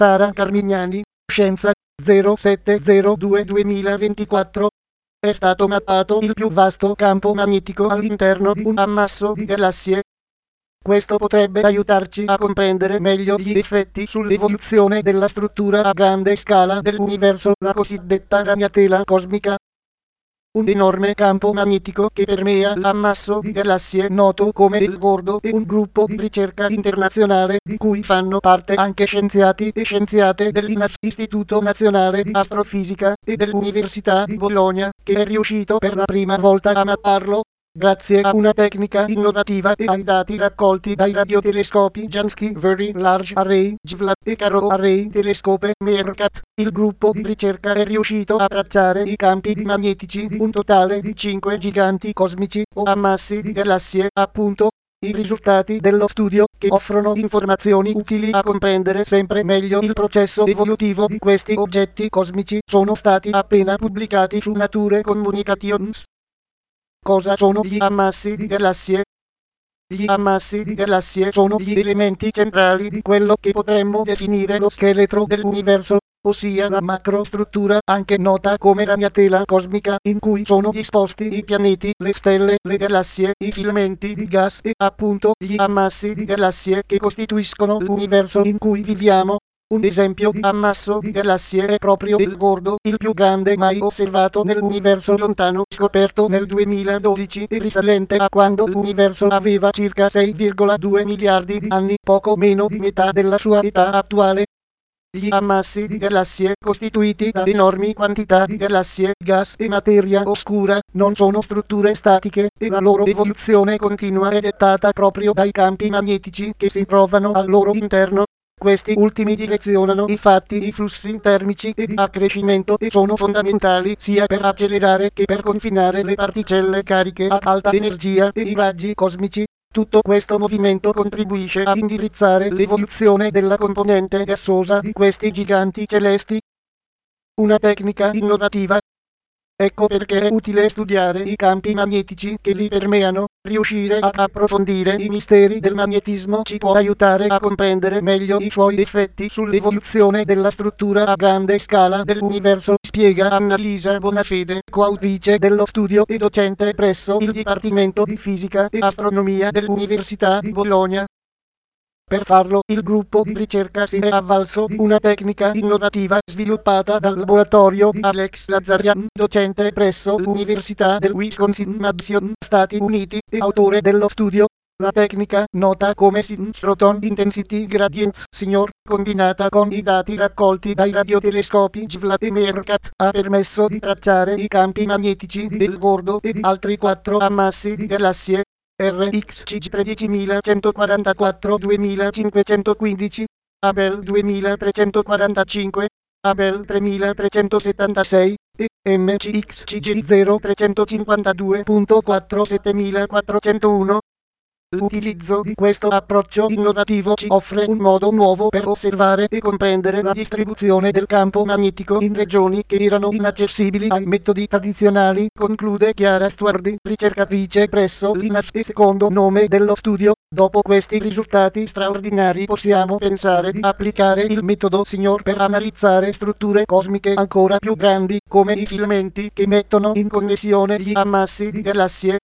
Sara Carmignani, Scienza, 0702-2024. È stato mappato il più vasto campo magnetico all'interno di un ammasso di galassie. Questo potrebbe aiutarci a comprendere meglio gli effetti sull'evoluzione della struttura a grande scala dell'universo, la cosiddetta ragnatela cosmica. Un enorme campo magnetico che permea l'ammasso di galassie noto come il Gordo e un gruppo di ricerca internazionale di cui fanno parte anche scienziati e scienziate dell'INAF, Istituto Nazionale di Astrofisica, e dell'Università di Bologna, che è riuscito per la prima volta a mapparlo. Grazie a una tecnica innovativa e ai dati raccolti dai radiotelescopi Jansky Very Large Array (JVLAR) e Caro Array Telescope (MERCAT), il gruppo di ricerca è riuscito a tracciare i campi magnetici di un totale di 5 giganti cosmici o ammassi di galassie, appunto. I risultati dello studio, che offrono informazioni utili a comprendere sempre meglio il processo evolutivo di questi oggetti cosmici, sono stati appena pubblicati su Nature Communications. Cosa sono gli ammassi di galassie? Gli ammassi di galassie sono gli elementi centrali di quello che potremmo definire lo scheletro dell'universo, ossia la macrostruttura, anche nota come ragnatela cosmica, in cui sono disposti i pianeti, le stelle, le galassie, i filamenti di gas e, appunto, gli ammassi di galassie che costituiscono l'universo in cui viviamo. Un esempio di ammasso di galassie è proprio il Gordo, il più grande mai osservato nell'universo lontano, scoperto nel 2012 e risalente a quando l'universo aveva circa 6,2 miliardi di anni, poco meno di metà della sua età attuale. Gli ammassi di galassie, costituiti da enormi quantità di galassie, gas e materia oscura, non sono strutture statiche, e la loro evoluzione continua è dettata proprio dai campi magnetici che si trovano al loro interno. Questi ultimi direzionano infatti i flussi termici e di accrescimento e sono fondamentali sia per accelerare che per confinare le particelle cariche ad alta energia e i raggi cosmici. Tutto questo movimento contribuisce a indirizzare l'evoluzione della componente gassosa di questi giganti celesti. Una tecnica innovativa. Ecco perché è utile studiare i campi magnetici che li permeano. Riuscire ad approfondire i misteri del magnetismo ci può aiutare a comprendere meglio i suoi effetti sull'evoluzione della struttura a grande scala dell'universo, spiega Annalisa Bonafede, coautrice dello studio e docente presso il Dipartimento di Fisica e Astronomia dell'Università di Bologna. Per farlo, il gruppo di ricerca si è avvalso di una tecnica innovativa sviluppata dal laboratorio di Alex Lazzarian, docente presso l'Università del Wisconsin-Madison, Stati Uniti, e autore dello studio. La tecnica, nota come Synchrotron Intensity Gradients Signor, combinata con i dati raccolti dai radiotelescopi JVLAR e MERCAT, ha permesso di tracciare i campi magnetici del Gordo e di altri 4 ammassi di galassie. RXCG 13144 2515, Abel 2345, Abel 3376 e MCXCG 0352.4 7401. L'utilizzo di questo approccio innovativo ci offre un modo nuovo per osservare e comprendere la distribuzione del campo magnetico in regioni che erano inaccessibili ai metodi tradizionali, conclude Chiara Stuardi, ricercatrice presso l'INAF e secondo nome dello studio. Dopo questi risultati straordinari possiamo pensare di applicare il metodo Signor per analizzare strutture cosmiche ancora più grandi, come i filamenti che mettono in connessione gli ammassi di galassie.